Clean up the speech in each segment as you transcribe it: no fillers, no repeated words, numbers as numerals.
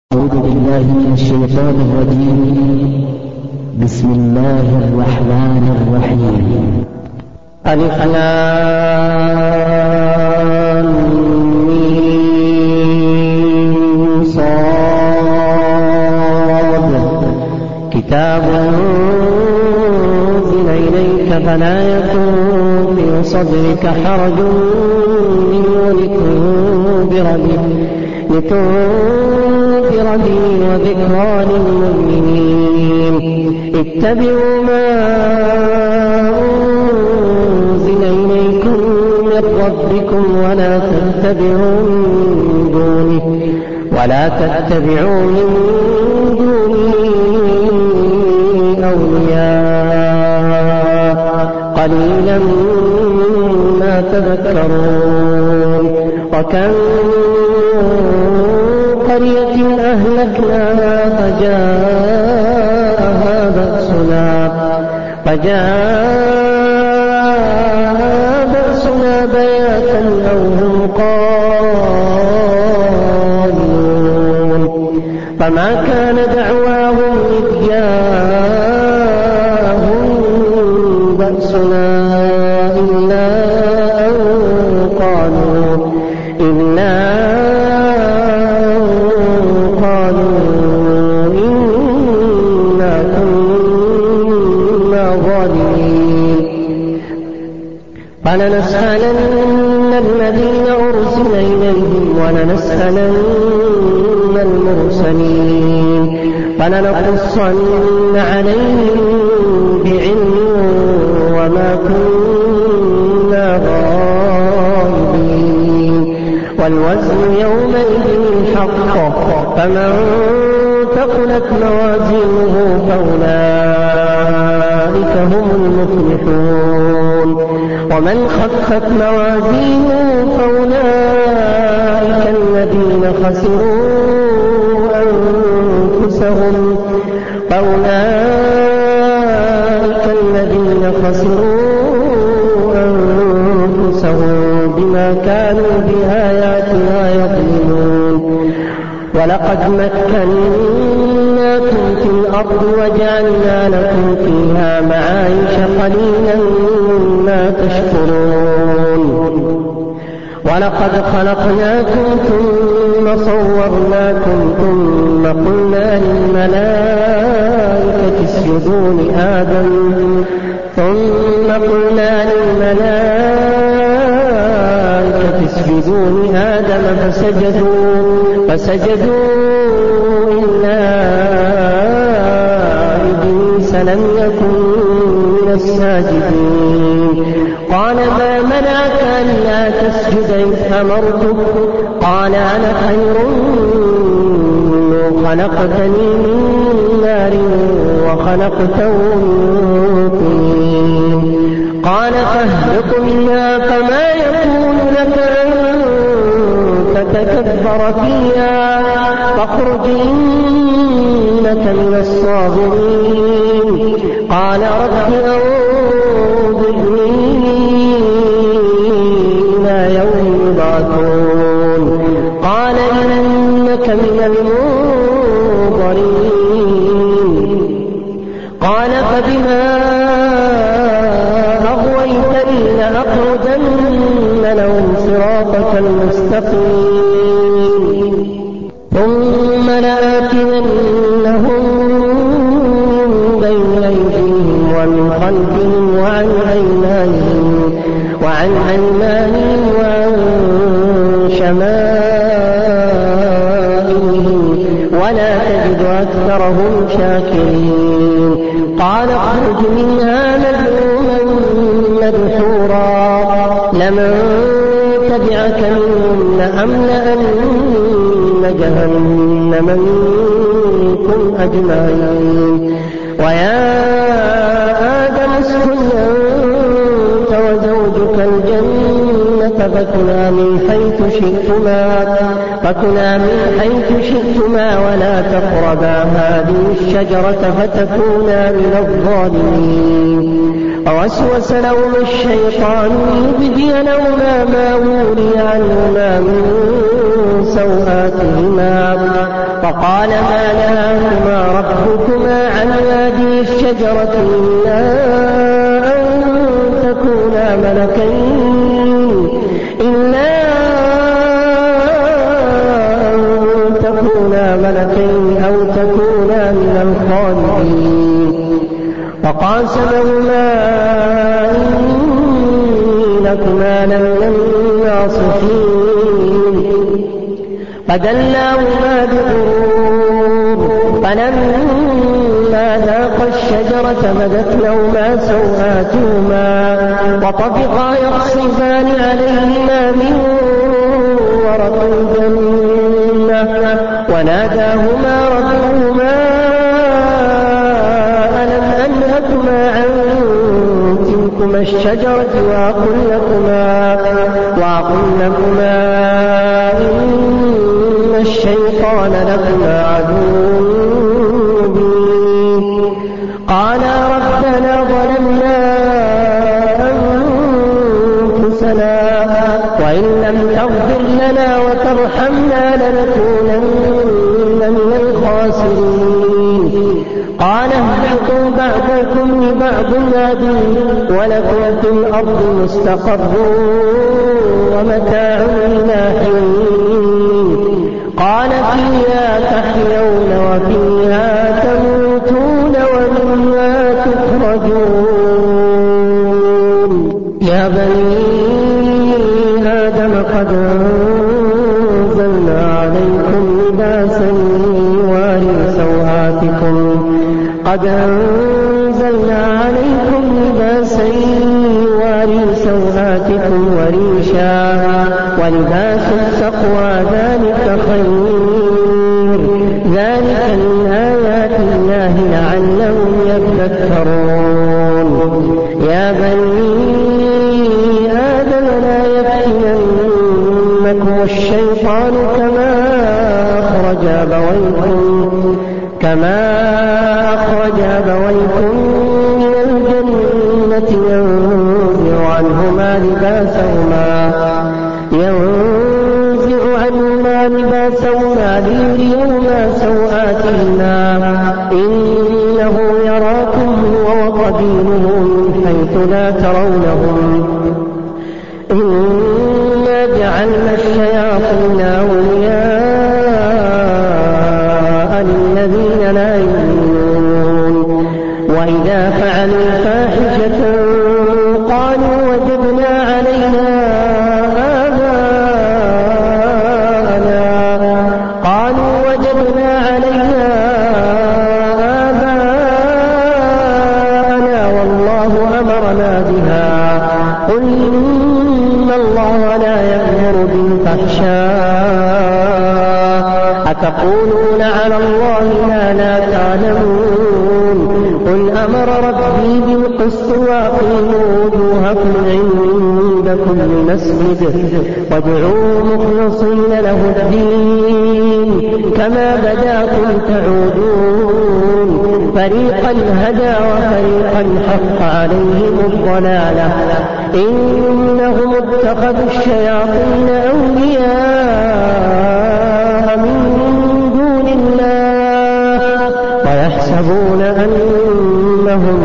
أعوذ بالله من الشيطان الرجيم. بسم الله الرحمن الرحيم. ألف لام ميم صاد كتاب أنزل إليك فلا يكن في صدرك حرج منه لتنذر به وذكرى للمؤمنين. اتبعوا ما أنزل إليكم من ربكم ولا تتبعوا من دونه أولياء قليلا ما تذكرون. وكم قرية أهلكناها فجاءها بأسنا بياتا أو هم قائلون. فما كان دعواهم إذ جاءهم بأسنا إلا أن قالوا إنا كنا ظالمين. فلنسألن الذين أرسل إليهم ولنسألن المرسلين فلنقصن عليهم بعلم وما كنا غائبين. والوزن يومئذ الحق فمن ثقلت موازينه فأولئك هم المفلحون. ومن خفت موازينه فأولئك الذين خسروا أنفسهم بما كانوا بآياتنا يظلمون. ولقد مكناكم في الأرض وجعلنا لكم فيها معايش قليلا ما تشكرون. ولقد خلقناكم ثم صورناكم ثم قلنا للملائكة اسجدوا لآدم فسجدوا إلا إبليس لم يكن من الساجدين. قال ما منعك ألا تسجد إذ أمرتك؟ قال أنا خير منه خلقتني من نار وخلقته من طين. قال فاهبط منها فما يكون لك أن تتكبر فيها فاخرج إنك من الصاغرين. قال رب أنظرني إلى يوم يبعثون. قال إنك من المنظرين. قال فبما أغويتني لأقعدن لهم صراطك المستقيم ثم لآتينهم من بين أيديهم ومن خلفهم وعن أيمانهم وعن شمائلهم ولا تجد أكثرهم شاكرين. قال اخرج منها مذءوما مدحورا لمن تبعك منهم لأملأن جهنم منكم أجمعين. ويا آدم اسكن أنت وزوجك الجنة فكلا من حيث شئتما ولا تقربا هذه الشجرة فتكونا من الظالمين. ووسوس لهما الشيطان ليبدي لهما ما وري عنهما من سوآتهما فقال ما نهاكما ربكما عن هذه الشجرة إلا أن تكونا ملكين أو تكونا من الخالدين فقاسمهما إني لكما لمن الناصحين فدلاهما بغرور فلما ذاقا الشجرة بدت لهما سوآتهما وطفقا يخصفان عليهما من ورق الجنة وناداهما ربهما ألم أنهكما عن تلكما الشجرة وأقل لكما إن الشيطان لكما عدو مبين قالا ربنا ظلمنا أنفسنا وإن لم تغفر لنا وترحمنا لنكونن من الخاسرين قال اهبطوا بعضكم لبعض عدو ولكم في الأرض مستقر ومتاع إلى حين قال فيها تحيون وفيها تموتون ومنها تخرجون يا بني آدم قد أنزلنا عليكم لباسا يواري سوآتكم وريشا ولباس التقوى ذلك خير ذلك من آيات الله لعلهم يذكرون يا بني آدم لا يفتننكم الشيطان كما أخرج أبويكم من الجنة ينزع عنهما لباسهما ليريهما سوآتهما إنه يراكم هو وقبيله من حيث لا ترونهم إنا جعلنا الشياطين أولياء للذين لا يؤمنون وإذا فعلوا فاحشة قالوا وجدنا عليها آباءنا والله أمرنا بها قل إن الله لا يأمر بالفحشاء أتقولون على الله ما لا تعلمون قل أمر ربي بالقسط وأقيموا وجوهكم عند كل مسجد وادعوه مخلصين له الدين كما بداكم تعودون فريقا هدى وفريقا حق عليهم الضلالة إنهم اتخذوا الشياطين أولياء من دون الله ويحسبون أنهم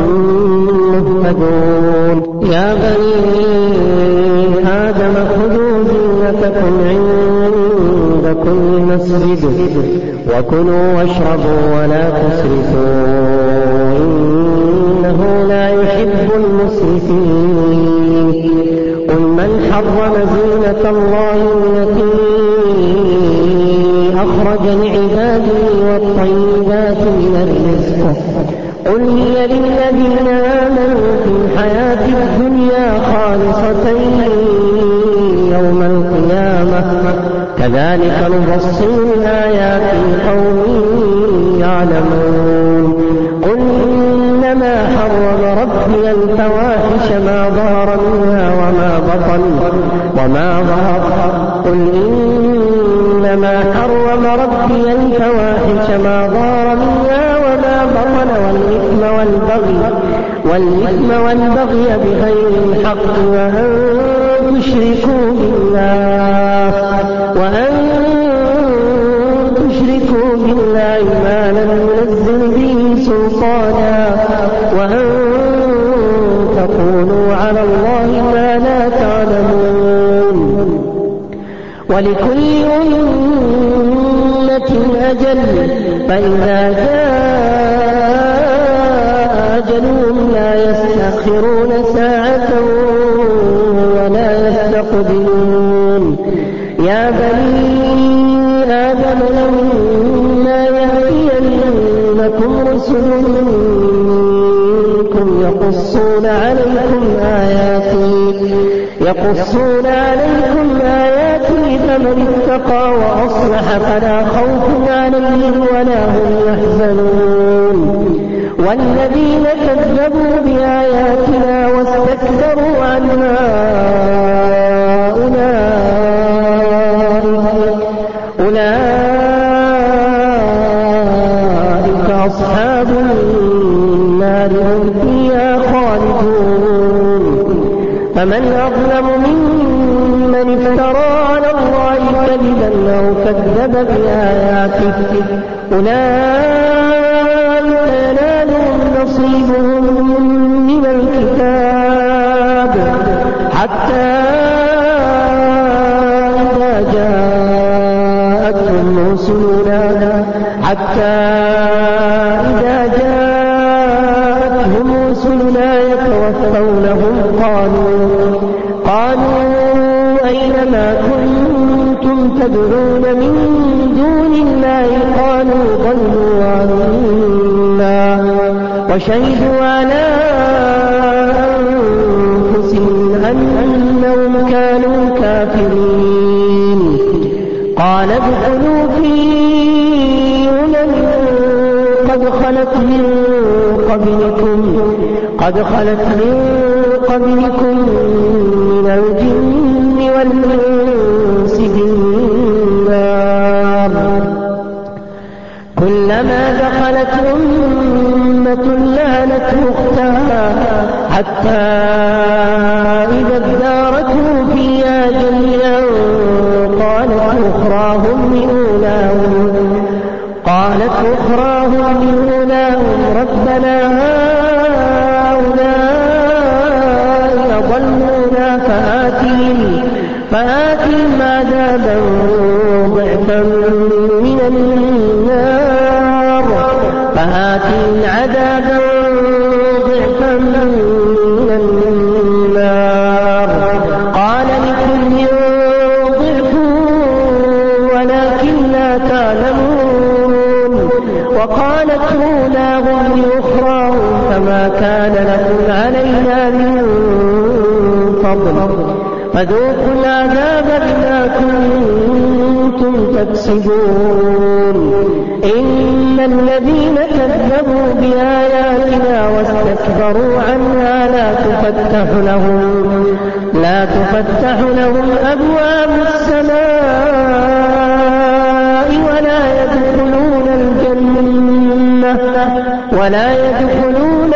مهتدون يا بني آدم خذوا زينتكم عند كل مسجد وكلوا واشربوا ولا تسرفوا إنه لا يحب المسرفين قل من حرم زينة الله التي أخرج لعباده والطيبات من الرزق قل هي للذين آمنوا في الحياة الدنيا خالصة يوم القيامة كذلك نفصل الآيات لقوم يعلمون قل إنما حرم ربي الفواحش ما ظهر منها وما ظهر قل إنما حرم ربي الفواحش ما ظهر منها وما بطن والإثم والإثم والبغي بغير الحق وأن تشركوا بالله ما لم ينزل به سلطانا وأن تقولوا على الله ما لا تعلمون. ولكل أمة أجل فإذا جاء أجلهم لا يستأخرون ساعة ولا يستقدمون. يا بني آدم لما يأتينكم رسل منكم يقصون عليكم آياتي فمن اتقى وأصلح فلا خوف عليهم ولا هم يحزنون. والذين كذبوا بآياتنا واستكبروا عنها أولئك أصحاب النار هم فيها خالدون. فمن أظلم ممن افترى على الله كذبا أو كذب بآياته أولئك ينالهم نصيبهم من الكتاب حتى إذا جاءتهم رسلنا يتوفونهم قالوا أين ما كنتم تدعون من دون الله قالوا ضلوا عنا وشهدوا على أنفسهم أنهم كانوا كافرين. قال ادخلوا في أمم قد خلت من قبلكم من الجن والإنس بالنار كلما دخلت أمة لعنت أختها حتى إذا اداركوا فيها جميعا قالت أخراهم لأولاهم ربنا هؤلاء أضلونا فآتهم عذابا ضعفا من النار قال لكل ضعف ولكن لا تعلمون. وقالت أولاهم لأخراهم فما كان لكم علينا من فضل فذوقوا العذاب بما كنتم تكسبون. إن الذين كذبوا بآياتنا واستكبروا عنها لا تفتح لهم أبواب السماء ولا يدخلون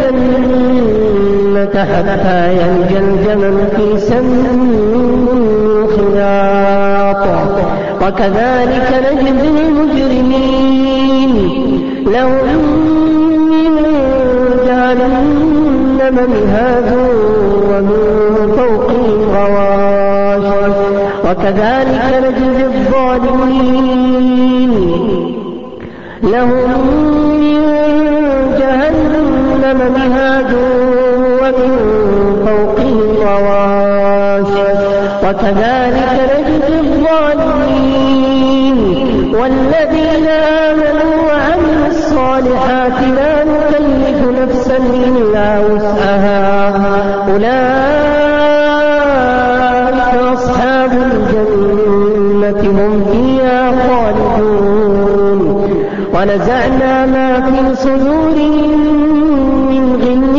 الجنة حتى يلج الجمل في سم الخياط وكذلك نجزي المجرمين. لهم من جهنم مهاد ومن فوقهم غواش وكذلك نجزي الظالمين. لهم من جهنم مهاد ومن فوقهم غواش وكذلك نجزي الظالمين. والذين آمنوا وعملوا الصالحات لا نكلف نفسا إلا وسعها أولئك أصحاب الجنة هم فيها خالدون. ونزعنا ما في صدورهم من غل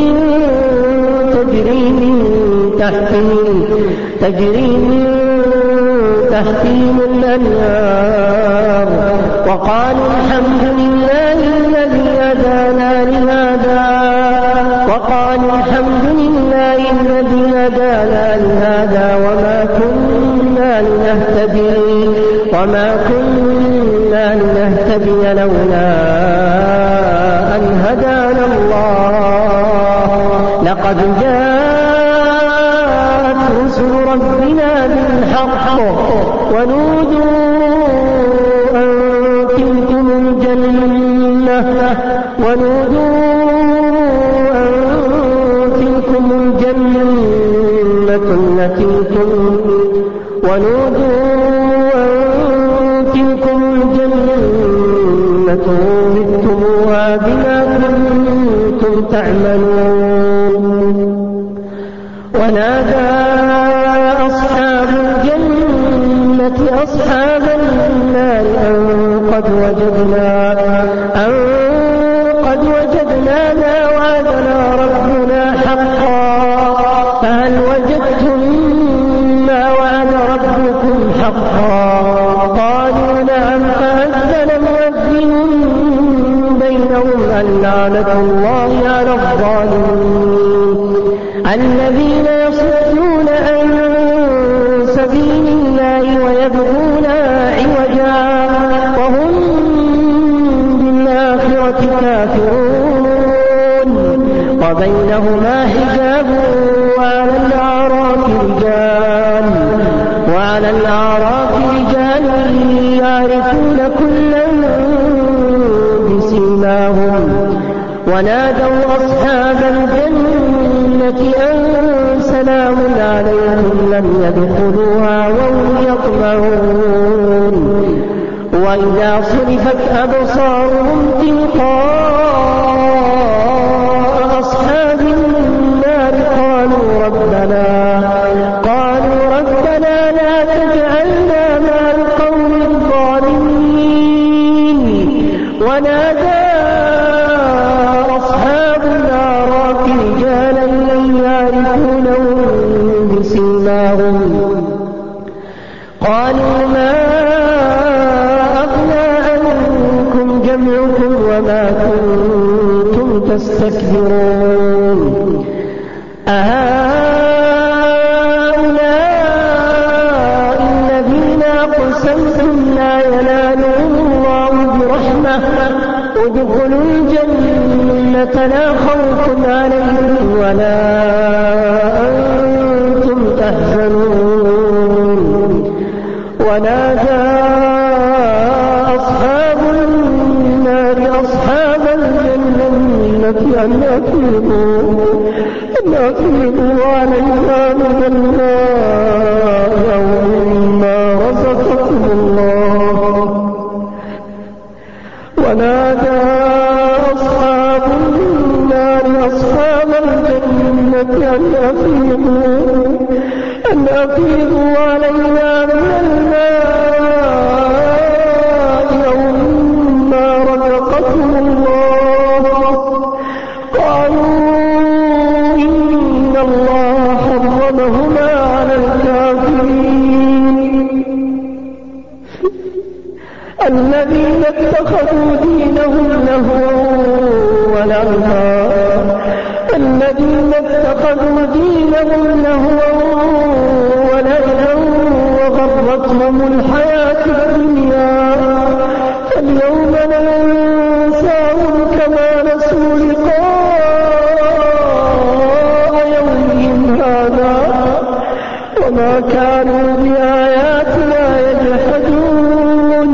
تجري من تحتهم الأنهار وقالوا الحمد لله الذي هدانا لهذا وقالوا الحمد لله الذي هدانا لهذا وما كنا لنهتدي لولا أن هدانا الله لقد جاءت رسل ربنا بالحق ونودوا أن تلكم الجنة أورثتموها بما كنتم تعملون. ونادى أصحاب الجنة أصحاب النار أن قد وجدنا ما وعدنا ربنا حقا فهل وجدتم ما وعد ربكم حقا؟ قالوا نعم. فأذن مؤذن بينهم أن لعنة الله على الظالمين الذين يصدون عن سبيل الله ويبغونها عوجا وهم بالآخرة كافرون. وبينهما حجاب وعلى الأعراف رجال يعرفون كلا بسيماهم ونادوا أصحاب الجنة أن سلام عليكم لم يدخلوها وهم يطمعون. وإذا صرفت أبصارهم تلقاء أصحاب النار قالوا ربنا لا تجعلنا مع القوم الظالمين. ونادى أصحاب الأعراف رجالا يعرفونهم بسيماهم قالوا ما أغنى عنكم جمعكم وما كنتم تستكبرون. أهؤلاء الذين أقسمتم لا ينالهم الله برحمة ادخلوا الجنة لا خوف عليهم ولا أنتم تحزنون. ونادى أصحاب النار أصحاب الجنة أن أفيضوا علينا من الماء أو مما رزقكم الله. ونادى أصحاب النار أصحاب الجنة أن أفيضوا علينا من الماء أو مما رزقكم الله. قالوا إن الله حرمهما على الكافرين الذين اتخذوا دينهم لهوا ولعبا وغرتهم الحياة الدنيا فاليوم ننساهم كما نسوا لقاء يومهم هذا وما كانوا بآياتنا يجحدون.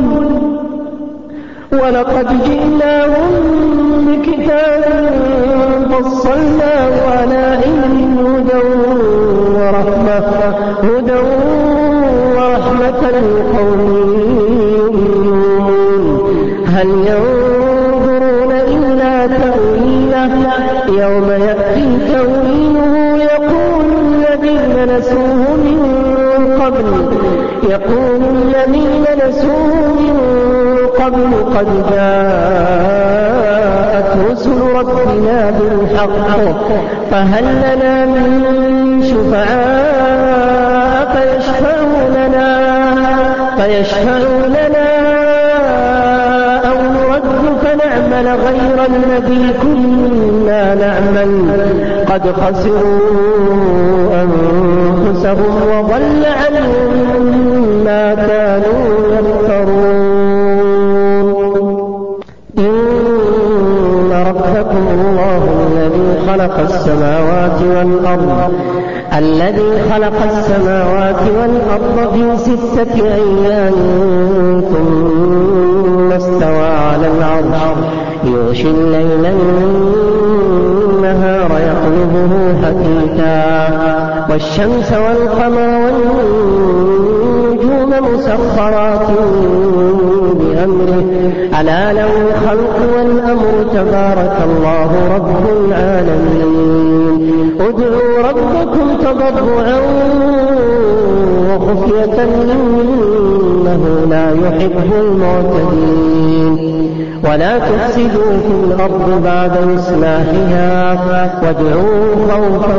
ولقد جئناهم بكتاب فصلناه على علم هدى ورحمة لقوم يؤمنون. هل ينظرون إلا تأويله يوم يأتي تأويله يقول الذين نسوه من قبل قد جاءت رسل ربنا بالحق فهل لنا من شفعاء فيشفعوا لنا أو نرد فنعمل غير الذي كنا نعمل قد خسروا أنفسهم وضل عنهم ما كانوا يفترون. إن ربكم الله الذي خلق السماوات والأرض في 6 أيام ثم استوى على العرش يغشي الليل النهار يطلبه حثيثا والشمس والقمر والنجوم مسخرات بأمره ألا له الخلق والأمر تبارك الله رب العالمين. ادعوا ربكم تضرعا وخفية إنه لا يحب المعتدين. ولا تفسدوا في الأرض بعد إصلاحها وادعوه خوفا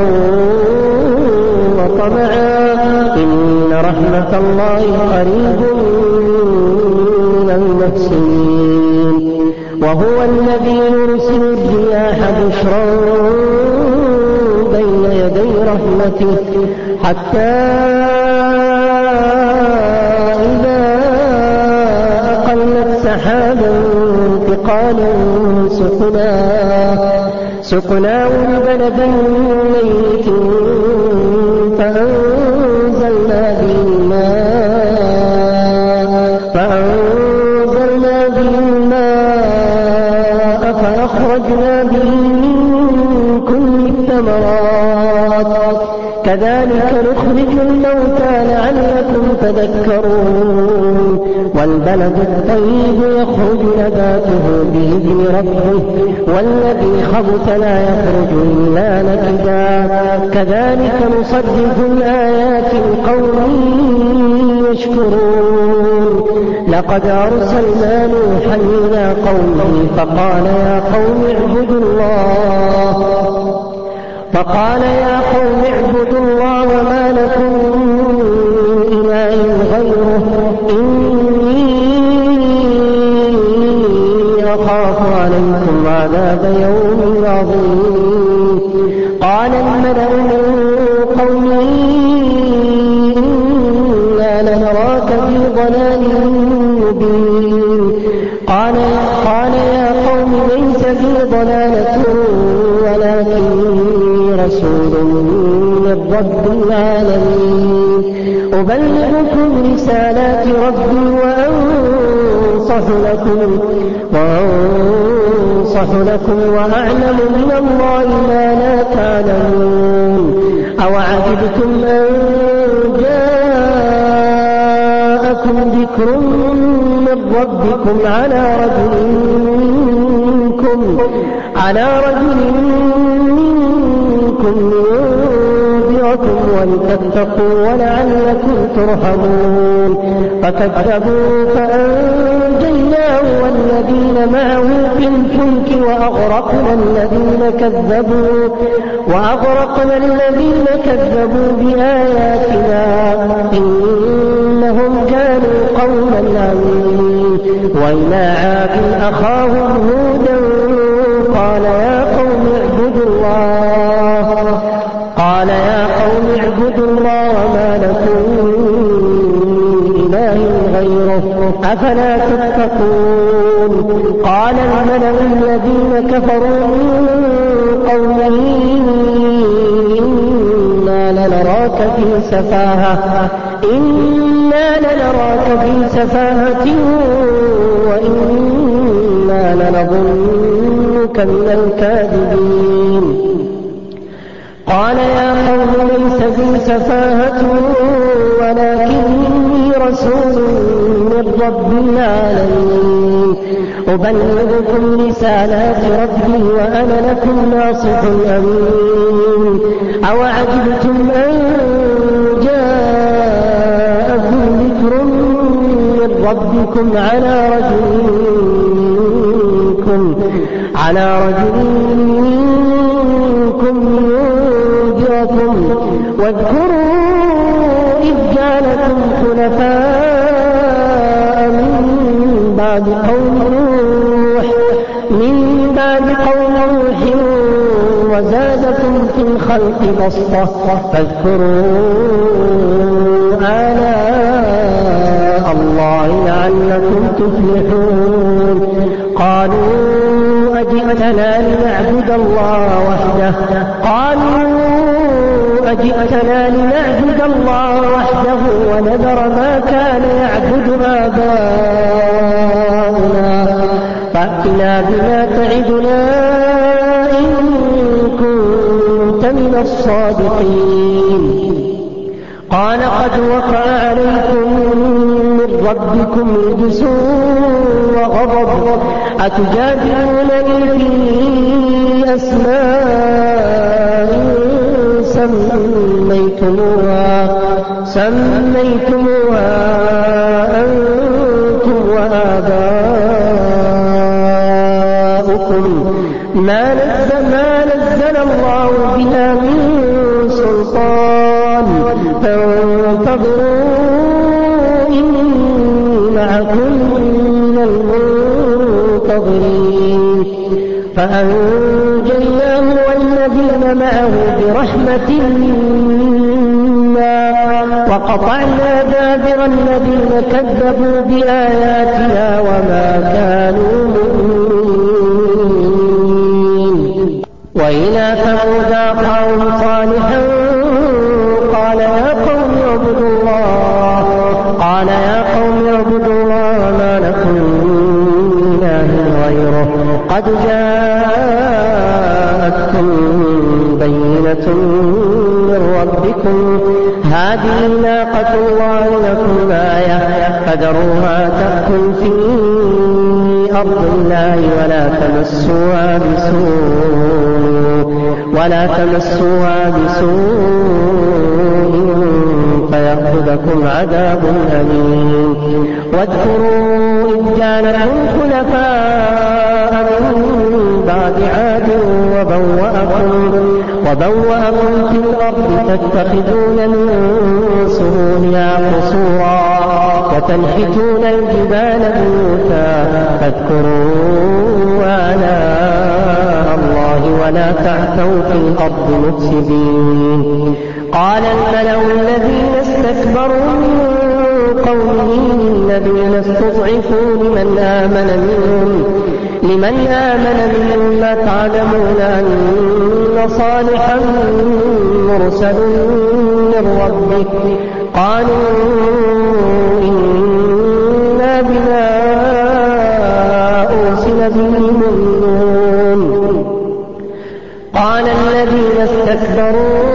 وطمعا إن رحمة الله قريب من المحسنين. وهو الذي يرسل الرياح بشرا بين يدي رحمته حتى إذا أقلت سحابا ثقالا سقناه لبلد ميت فأنزلنا به الماء فأخرجنا به من كل الثمرات كذلك نخرج الموتى لعلكم تذكرون. والبلد الطيب يخرج نباته بإذن ربه والذي خبث لا يخرج إلا نكدا كذلك نصرف الآيات لقوم يشكرون. لقد أرسلنا نوحا إلى قومه فقال يا قوم اعبدوا الله وما لكم من إله غيره إني أخاف عليكم عذاب يوم عظيم. قال الملأ من قومه إنا لنراك في ضلال مبين. قال يا قوم ليس بي ضلالة ولكني رسول من رب العالمين أبلغكم رسالات ربي وأنصح لكم وأعلم من الله ما لا تعلمون. أوعجبتم أن جاءكم ذكر من ربكم على رجل منكم لينذركم ولتتقوا ولعلكم ترحمون. فكذبوا فأنجيناه والذين معه في الفلك وأغرقنا الذين كذبوا بآياتنا إنهم كانوا قوما عمين. وإلى عاد أخاهم هودا قال يا قوم اعبدوا الله وما لكم من إله غيره أفلا تتقون. قال الملأ الذين كفروا من قومه إنا لنراك في سفاهة وإنا لنظنك من الكاذبين. قال يا قوم ليس بي سفاهة ولكني رسول من رب العالمين أبلغكم رسالات ربي وأنا لكم ناصح أمين. أوعجبتم أن جاءكم ذكر من ربكم على رجل منكم لينذركم واذكروا إذ جعلكم خلفاء من بعد قوم نوح من بعد قوم نوح وزادكم في الخلق بسطة فاذكروا آلاء الله لعلكم تفلحون قالوا أجئتنا لنعبد الله وحده ونذر ما كان يعبد آباؤنا فأتنا بما تعدنا إن كنت من الصادقين قال قد وقع عليكم من ربكم رجس وغضب أتجادلونني في أسماء سميتموها أنتم وآباؤكم ما نزل الله بها من سلطان فانتظروا إني معكم من المنتظرين فأنجيناه والذين معه برحمة منا وقطعنا دابر الذين كذبوا بآياتنا وما كانوا مؤمنين وإلى ثمود أخاهم صالحا قال يا قوم اعبدوا الله ما لكم من إله غيره قد جاءتكم بينة من ربكم هذه ناقة الله لكم آية فذروها تأكل في أرض الله ولا تمسوها بسوء فيأخذكم عذاب أليم واذكروا إذ جعلكم خلفاء من بعد عاد وبوأكم في الأرض تتخذون من سهولها قصورا وتنحتون الجبال بيوتا فاذكروا آلاء الله ولا تعثوا في الأرض مفسدين قال الملأ الذين استكبروا من قومه الذين استضعفوا لمن آمن منهم لا تعلمون أن صالحا مرسل من ربك قالوا إنا بما أرسل به مؤمنون قال الذين استكبروا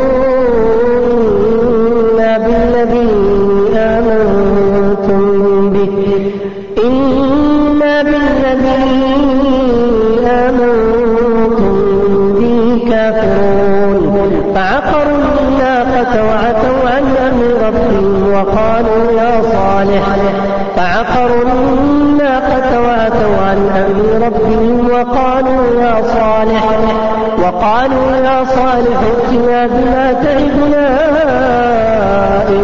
إنا بالذي آمنتم به كافرون فعقروا الناقة وعتوا عن أمر ربهم وقالوا يا صالح ائتنا بما تعدنا إن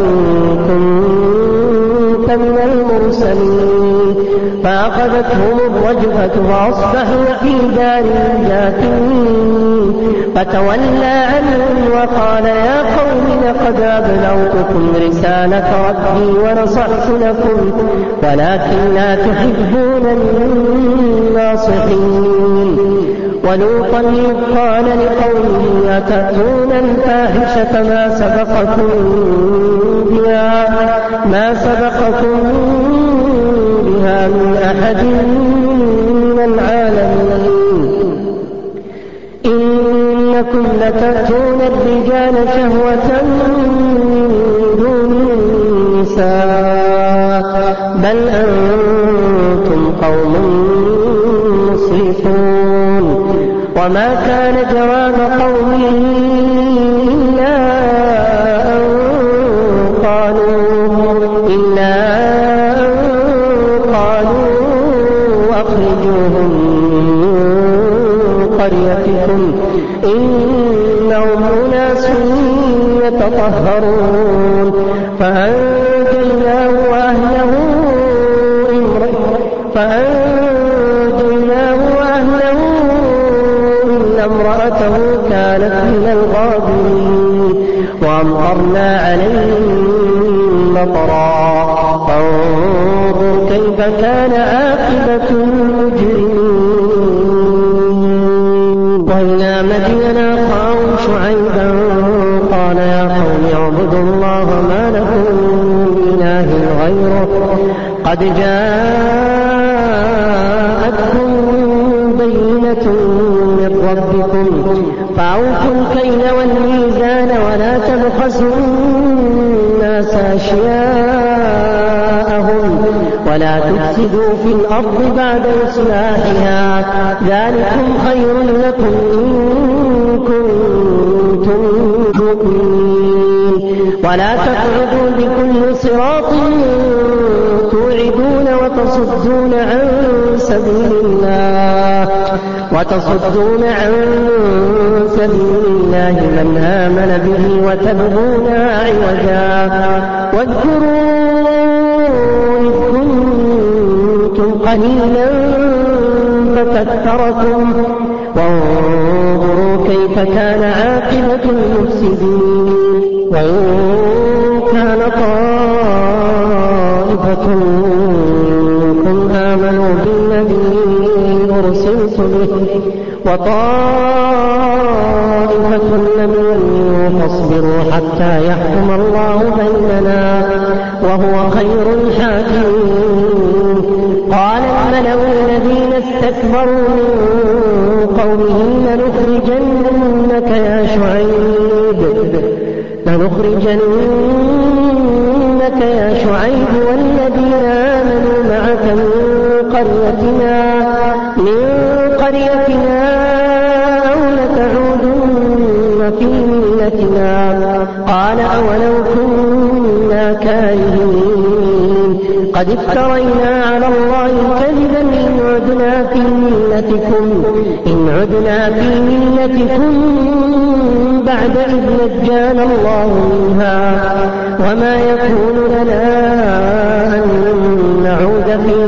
كنت من المرسلين فأخذتهم الرجفة وأصبحوا في دارهم جاثمين فتولى عنهم وقال يا قوم لقد أبلغتكم رسالة ربي ونصحت لكم ولكن لا تحبون الناصحين ولوطا إذ قال لقومه أتأتون الفاحشة ما سبقكم بها من أحد من العالمين إنكم لتأتون الرجال شهوة من دون النساء بل أنتم قوم مسرفون وما كان جواب قومه إلا أن قالوا أخرجوهم من قريتكم إنهم أناس يتطهرون فأنجيناه وأهله امرأته كانت من الغابرين وأمطرنا عليهم مطرا فانظر كيف كان عاقبة المجرمين. وإلى مدين أخاهم شعيبا قال يا قوم اعبدوا الله ما لكم من إله غيره قد جاءتكم بينة من ربكم فأوفوا الكيل والميزان ولا تبخسوا الناس أشياءهم ولا تفسدوا في الأرض بعد إصلاحها ذلكم خير لكم إن كنتم مؤمنين. ولا تقعدوا بكل صراط توعدون وتصدون عن سبيل من آمن به وتبغونها عوجا واذكروا إذ كنتم قليلا فكثركم وانظروا كيف كان عاقبة المفسدين. وإن كان طائفة منكم آمنوا بالذي أرسلت به وطائفة لم يؤمنوا فاصبروا حتى يحكم الله بيننا وهو خير الحاكمين. قال الملأ الذين استكبروا من قومه لنخرجنك يا شعيب والذين آمنوا معك من قريتنا أو لتعودن في ملتنا قال أولو كنا كارهين قد افترينا على الله كذبا إن عدنا في ملتكم بعد إذ نجانا الله منها وما يكون لنا أن نعود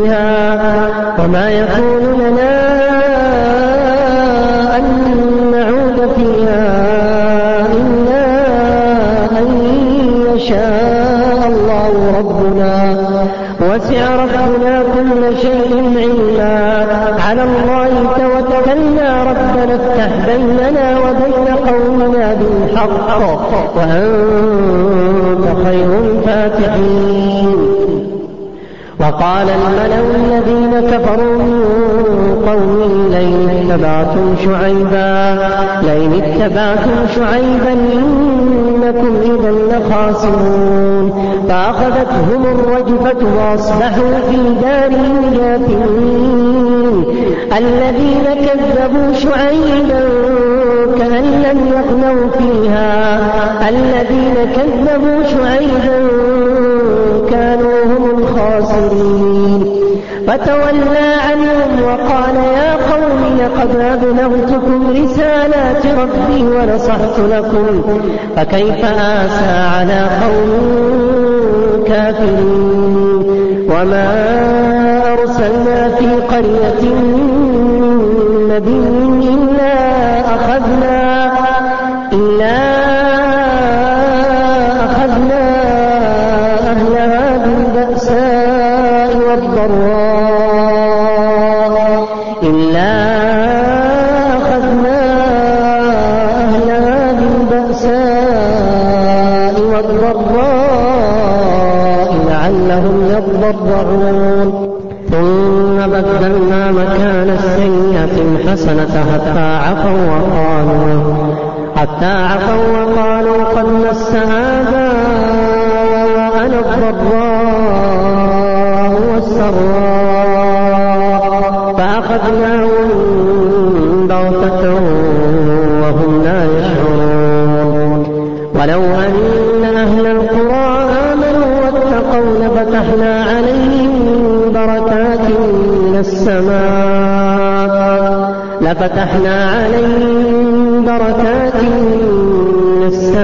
فيها إلا أن يشاء الله ربنا وسع ربنا كل شيء علما على الله توكلنا ربنا افتح بيننا وبين قومنا بالحق وأنت خير الفاتحين. وقال الملأ الذين كفروا من قومه لئن اتبعتم شعيبا إنكم إذا لخاسرون. فأخذتهم الرجفة وأصبحوا في دارهم جاثمين. الذين كذبوا شعيبا كأن لم يغنوا فيها كانوا هم الخاسرين. فتولى عنهم وقال يا قوم لقد أبلغتكم رسالات ربي ونصحت لكم فكيف آسى على قوم كافرين. وما أرسلنا في قرية من نبي إلا أخذنا أهلها بالبأساء والضراء لعلهم يضرعون. ثم بدلنا مكان السيئة الحسنة حتى عفوا وقالوا قد مس آباءنا الضراء والسراء فأخذناهم بغتة وهم لا يشعرون. ولو أن أهل القرى آمنوا واتقوا لفتحنا عليهم بركات من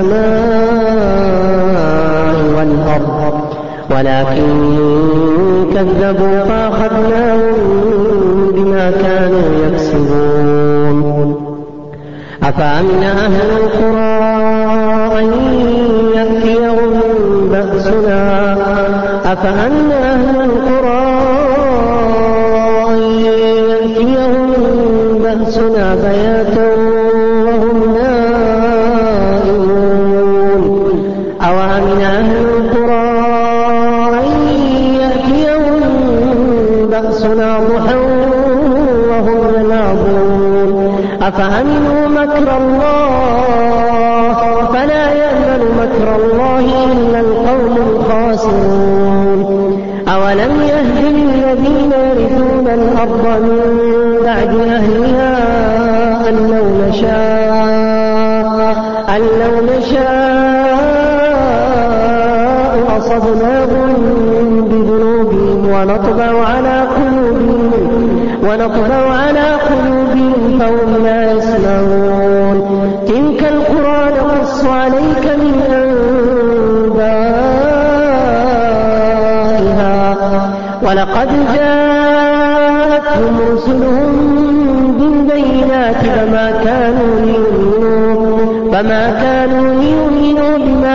السماء والأرض ولكن كذبوا فأخذناهم بما كانوا يكسبون. أفأمن أهل القرى أن يأتيهم بأسنا بياتا وهم نائمون أوأمن أهل القرى أن يأتيهم بأسنا ضحى وهم يلعبون أفأمنوا مكر الله فلا يأمن مكر الله إلا القوم الخاسرون أولم يهد للذين يرثون الأرض من بعد أهلها أن لو نشاء أصبناهم بذنوبهم ونطبع على قلوبهم فهم لا يسمعون تلك القرى نقص عليك من أنبائها ولقد جاءتهم رسلهم بالبينات فما كانوا ليؤمنوا بما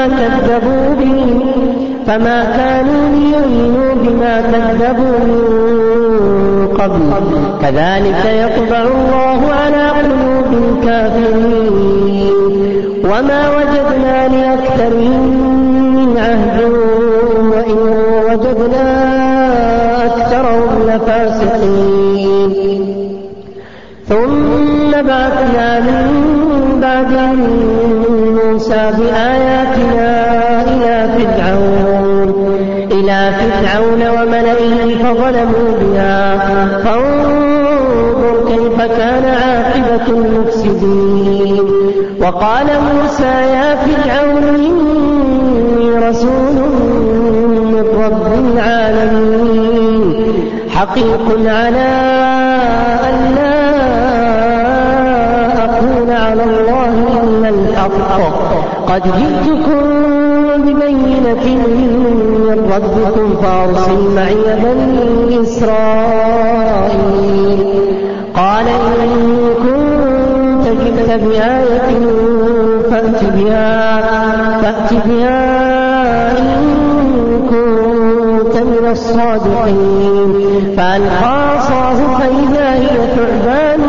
كذبوا من قبل كذلك يطبع الله على قلوب الكافرين وما وجدنا لأكثرهم من عهد وإن وجدنا أكثرهم لفاسقين ثم بعثنا من بعد موسى بآياتنا إلى فرعون وملئه فظلموا بها فانظر كيف كان عاقبة المفسدين وقال موسى يا فرعون إني رسول من رب العالمين حقيق على أن لا أقول على الله إلا الحق قد جئتكم ببينة من ربكم فأرسل معي بني إسرائيل قال إن كنت جئت بآية فأت بها إن كنت من الصادقين فألقى عصاه فإذا هي ثعبان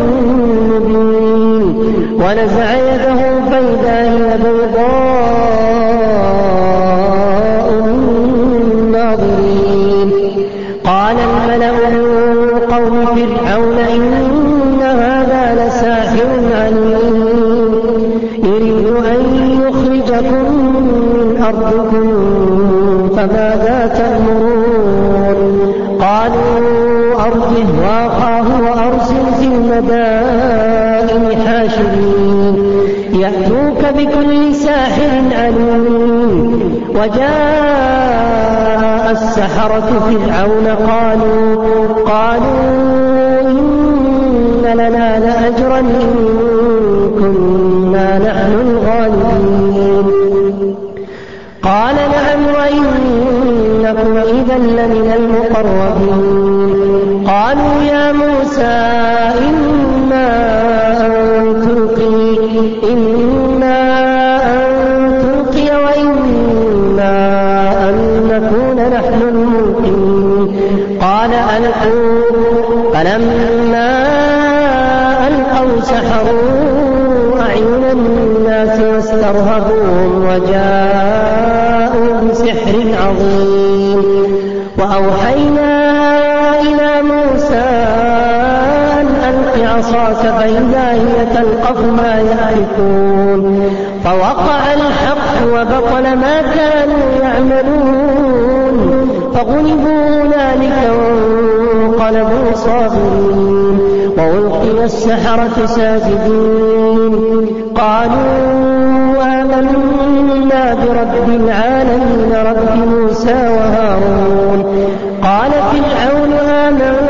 مبين ونزع يده فإذا هي بيضاء للناظرين قال الملأ من قوم فرعون إن هذا لساحر عليم يريد أن يخرجكم من أرضكم فماذا تأمرون قالوا أرجه وأخاه وأرسل في المدائن حاشرين يأتوك بكل ساحر عليم وجاء السحرة فرعون قالوا إن لنا لأجرا إن كنا نحن الغالبين قال نعم وإنكم إذا لمن المقربين قالوا يا موسى إما أن تلقي وإما أن نكون نحن الملقين قال ألقوا فلما ألقوا سحروا أعين الناس واسترهبوهم وجاءوا بسحر عظيم وأوحينا إلى موسى أن ألق عصاك فإذا هي تلقف ما يأفكون فوقع الحق وبطل ما كانوا يعملون فغلبوا هنالك وانقلبوا صاغرين وألقي السحرة ساجدين قالوا آمنا برب العالمين رب موسى وهارون قال فرعون آمنت